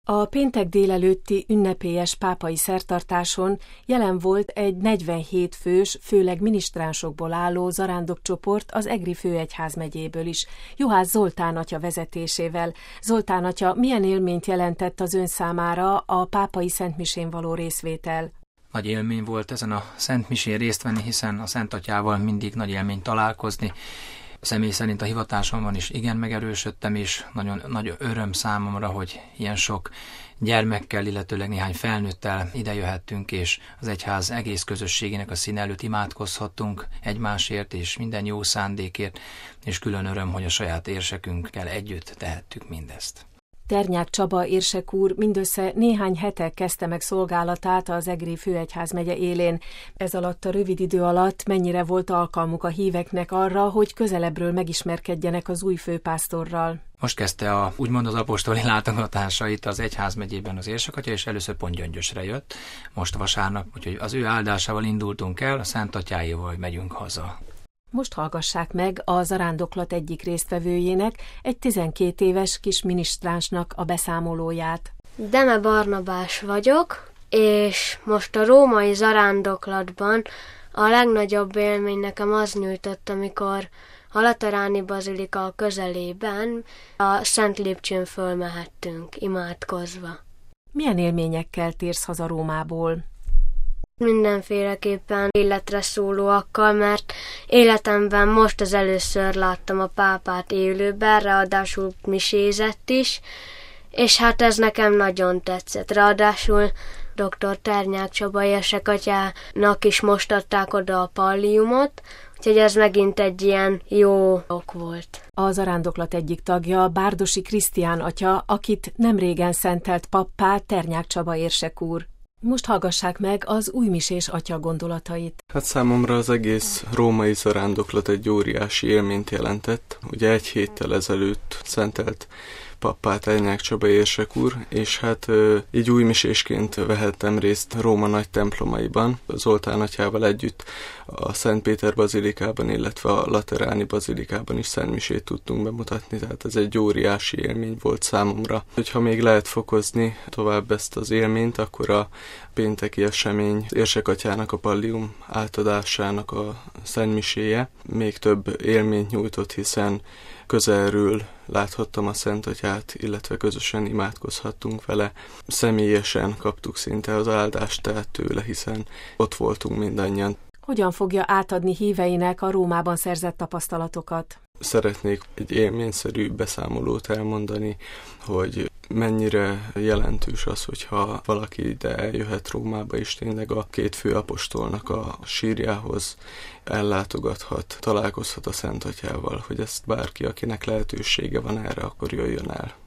A péntek délelőtti ünnepélyes pápai szertartáson jelen volt egy 47 fős, főleg minisztránsokból álló zarándokcsoport az Egri főegyházmegyéből is, Juhász Zoltán atya vezetésével. Zoltán atya, milyen élményt jelentett az ön számára a pápai szentmisén való részvétel? Nagy élmény volt ezen a szentmisén részt venni, hiszen a Szent Atyával mindig nagy élmény találkozni. Személy szerint a hivatásomban is igen megerősödtem, és nagyon nagy öröm számomra, hogy ilyen sok gyermekkel, illetőleg néhány felnőttel idejöhettünk, és az egyház egész közösségének a színe előtt imádkozhattunk egymásért és minden jó szándékért, és külön öröm, hogy a saját érsekünkkel együtt tehettük mindezt. Ternyák Csaba érsek úr mindössze néhány hete kezdte meg szolgálatát az Egri főegyházmegye élén. Ez alatt a rövid idő alatt mennyire volt alkalmuk a híveknek arra, hogy közelebbről megismerkedjenek az új főpásztorral? Most kezdte úgymond az apostoli látogatásait az egyházmegyében az érsekatya, és először Pontgyöngyösre jött, most vasárnap, úgyhogy az ő áldásával indultunk el, a Szent Atyáéval megyünk haza. Most hallgassák meg a zarándoklat egyik résztvevőjének, egy 12 éves kis minisztránsnak a beszámolóját. Deme Barnabás vagyok, és most a római zarándoklatban a legnagyobb élmény nekem az nyújtott, amikor a Lateráni Bazilika közelében a Szent Lépcsőn fölmehettünk imádkozva. Milyen élményekkel térsz haza Rómából? Mindenféleképpen életre szólóakkal, mert életemben most az először láttam a pápát élőben, ráadásul misézett is, és hát ez nekem nagyon tetszett. Ráadásul dr. Ternyák Csaba érsekatyának is most adták oda a palliumot, úgyhogy ez megint egy ilyen jó ok volt. A zarándoklat egyik tagja Bárdosi Krisztián atya, akit nemrégen szentelt pappá Ternyák Csaba érsek úr. Most hallgassák meg az újmisés atya gondolatait. Hát számomra az egész római zarándoklat egy óriási élményt jelentett. Ugye egy héttel ezelőtt szentelt pappá Ternyák Csaba érsek úr, és hát így újmisésként vehettem részt Róma nagy templomaiban, Zoltán atyával együtt a Szent Péter bazilikában, illetve a Lateráni bazilikában is szentmisét tudtunk bemutatni, tehát ez egy óriási élmény volt számomra. Hogyha még lehet fokozni tovább ezt az élményt, akkor a pénteki esemény érsekatyának a pallium átadásának a szentmiséje még több élményt nyújtott, hiszen közelről láthattam a Szent Atyát, illetve közösen imádkozhattunk vele. Személyesen kaptuk szinte az áldást tehát tőle, hiszen ott voltunk mindannyian. Hogyan fogja átadni híveinek a Rómában szerzett tapasztalatokat? Szeretnék egy élményszerű beszámolót elmondani, hogy mennyire jelentős az, hogyha valaki ide eljöhet Rómába, és tényleg a két főapostolnak a sírjához ellátogathat, találkozhat a Szent Atyával, hogy ezt bárki, akinek lehetősége van erre, akkor jöjjön el.